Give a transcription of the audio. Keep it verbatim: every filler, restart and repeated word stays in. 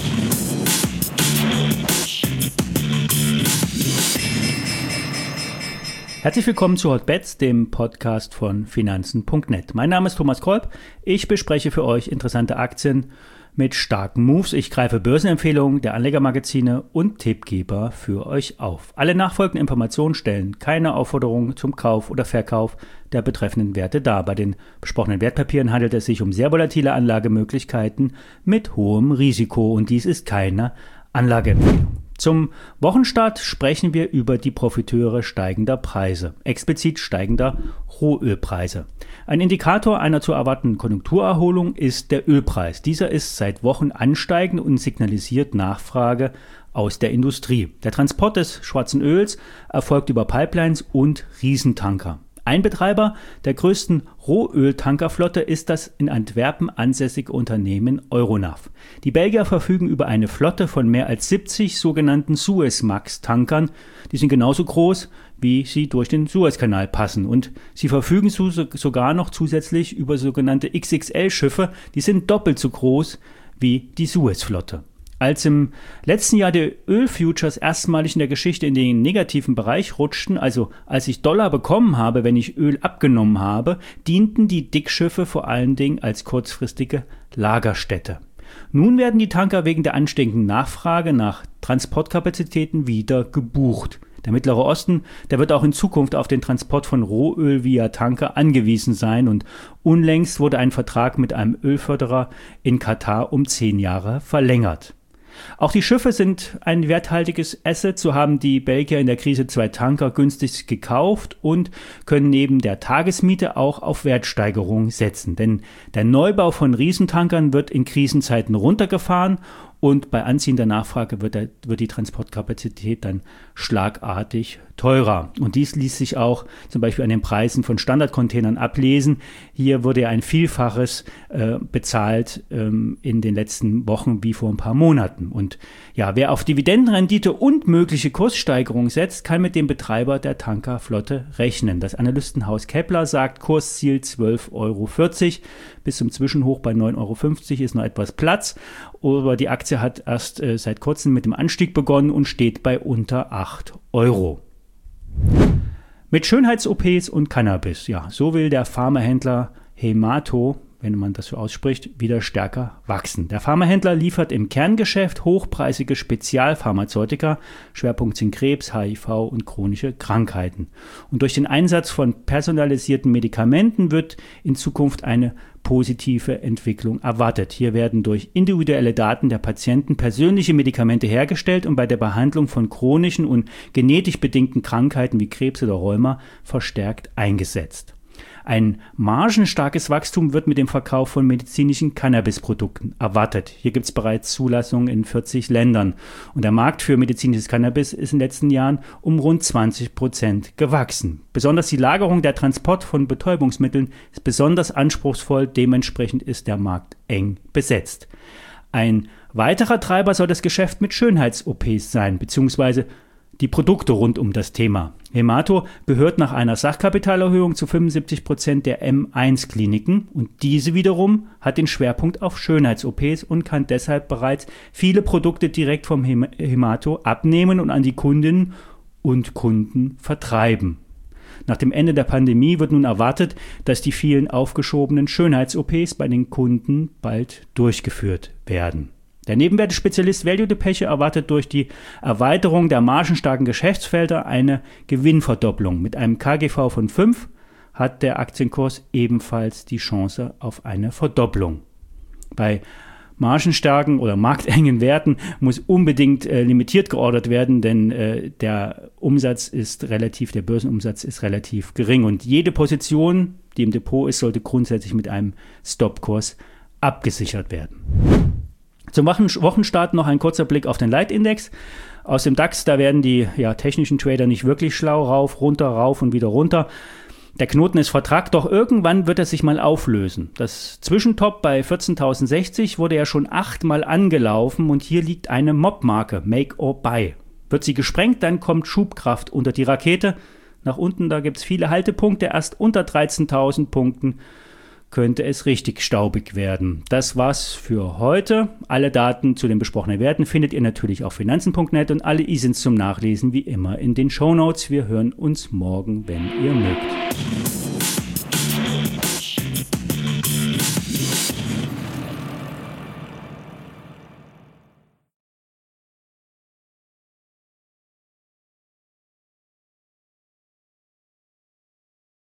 Herzlich willkommen zu Hotbets, dem Podcast von Finanzen punkt net. Mein Name ist Thomas Kolb. Ich bespreche für euch interessante Aktien mit starken Moves. Ich greife Börsenempfehlungen der Anlegermagazine und Tippgeber für euch auf. Alle nachfolgenden Informationen stellen keine Aufforderung zum Kauf oder Verkauf der betreffenden Werte dar. Bei den besprochenen Wertpapieren handelt es sich um sehr volatile Anlagemöglichkeiten mit hohem Risiko und dies ist keine Anlageempfehlung. Zum Wochenstart sprechen wir über die Profiteure steigender Preise, explizit steigender Rohölpreise. Ein Indikator einer zu erwartenden Konjunkturerholung ist der Ölpreis. Dieser ist seit Wochen ansteigend und signalisiert Nachfrage aus der Industrie. Der Transport des schwarzen Öls erfolgt über Pipelines und Riesentanker. Ein Betreiber der größten Rohöltankerflotte ist das in Antwerpen ansässige Unternehmen Euronav. Die Belgier verfügen über eine Flotte von mehr als siebzig sogenannten Suezmax-Tankern. Die sind genauso groß, wie sie durch den Suezkanal passen. Und sie verfügen so, sogar noch zusätzlich über sogenannte X X L-Schiffe. Die sind doppelt so groß wie die Suezflotte. Als im letzten Jahr die Ölfutures erstmalig in der Geschichte in den negativen Bereich rutschten, also als ich Dollar bekommen habe, wenn ich Öl abgenommen habe, dienten die Dickschiffe vor allen Dingen als kurzfristige Lagerstätte. Nun werden die Tanker wegen der ansteigenden Nachfrage nach Transportkapazitäten wieder gebucht. Der Mittlere Osten, der wird auch in Zukunft auf den Transport von Rohöl via Tanker angewiesen sein und unlängst wurde ein Vertrag mit einem Ölförderer in Katar um zehn Jahre verlängert. Auch die Schiffe sind ein werthaltiges Asset, so haben die Belgier in der Krise zwei Tanker günstig gekauft und können neben der Tagesmiete auch auf Wertsteigerung setzen. Denn der Neubau von Riesentankern wird in Krisenzeiten runtergefahren und bei anziehender Nachfrage wird, der, wird die Transportkapazität dann schlagartig teurer. Und dies ließ sich auch zum Beispiel an den Preisen von Standardcontainern ablesen. Hier wurde ja ein Vielfaches äh, bezahlt ähm, in den letzten Wochen wie vor ein paar Monaten. Und ja, wer auf Dividendenrendite und mögliche Kurssteigerung setzt, kann mit dem Betreiber der Tankerflotte rechnen. Das Analystenhaus Kepler sagt Kursziel zwölf Euro vierzig. Bis zum Zwischenhoch bei neun Euro fünfzig ist noch etwas Platz. Aber die Aktie hat erst äh, seit kurzem mit dem Anstieg begonnen und steht bei unter acht Euro. Mit Schönheits-O Ps und Cannabis, ja, so will der Pharmahändler Hemato, wenn man das so ausspricht, wieder stärker wachsen. Der Pharmahändler liefert im Kerngeschäft hochpreisige Spezialpharmazeutika, Schwerpunkt sind Krebs, H I V und chronische Krankheiten. Und durch den Einsatz von personalisierten Medikamenten wird in Zukunft eine positive Entwicklung erwartet. Hier werden durch individuelle Daten der Patienten persönliche Medikamente hergestellt und bei der Behandlung von chronischen und genetisch bedingten Krankheiten wie Krebs oder Rheuma verstärkt eingesetzt. Ein margenstarkes Wachstum wird mit dem Verkauf von medizinischen Cannabisprodukten erwartet. Hier gibt es bereits Zulassungen in vierzig Ländern. Und der Markt für medizinisches Cannabis ist in den letzten Jahren um rund zwanzig Prozent gewachsen. Besonders die Lagerung, der Transport von Betäubungsmitteln ist besonders anspruchsvoll. Dementsprechend ist der Markt eng besetzt. Ein weiterer Treiber soll das Geschäft mit Schönheits-O Ps sein, beziehungsweise die Produkte rund um das Thema. Hemato gehört nach einer Sachkapitalerhöhung zu fünfundsiebzig Prozent der M eins Kliniken und diese wiederum hat den Schwerpunkt auf Schönheits-O Ps und kann deshalb bereits viele Produkte direkt vom Hemato abnehmen und an die Kundinnen und Kunden vertreiben. Nach dem Ende der Pandemie wird nun erwartet, dass die vielen aufgeschobenen Schönheits-O Ps bei den Kunden bald durchgeführt werden. Der Nebenwertespezialist Value Depeche erwartet durch die Erweiterung der margenstarken Geschäftsfelder eine Gewinnverdopplung. Mit einem K G V von fünf hat der Aktienkurs ebenfalls die Chance auf eine Verdopplung. Bei margenstarken oder marktengen Werten muss unbedingt äh, limitiert geordert werden, denn äh, der Umsatz ist relativ, der Börsenumsatz ist relativ gering und jede Position, die im Depot ist, sollte grundsätzlich mit einem Stopkurs abgesichert werden. Zum Wochenstart noch ein kurzer Blick auf den Leitindex. Aus dem DAX, da werden die ja, technischen Trader nicht wirklich schlau, rauf, runter, rauf und wieder runter. Der Knoten ist vertrackt, doch irgendwann wird er sich mal auflösen. Das Zwischentop bei vierzehntausendsechzig wurde ja schon achtmal angelaufen und hier liegt eine Mob-Marke, Make or Buy. Wird sie gesprengt, dann kommt Schubkraft unter die Rakete. Nach unten, da gibt es viele Haltepunkte, erst unter dreizehntausend Punkten könnte es richtig staubig werden. Das war's für heute. Alle Daten zu den besprochenen Werten findet ihr natürlich auf finanzen punkt net und alle I S Ins zum Nachlesen wie immer in den Shownotes. Wir hören uns morgen, wenn ihr mögt.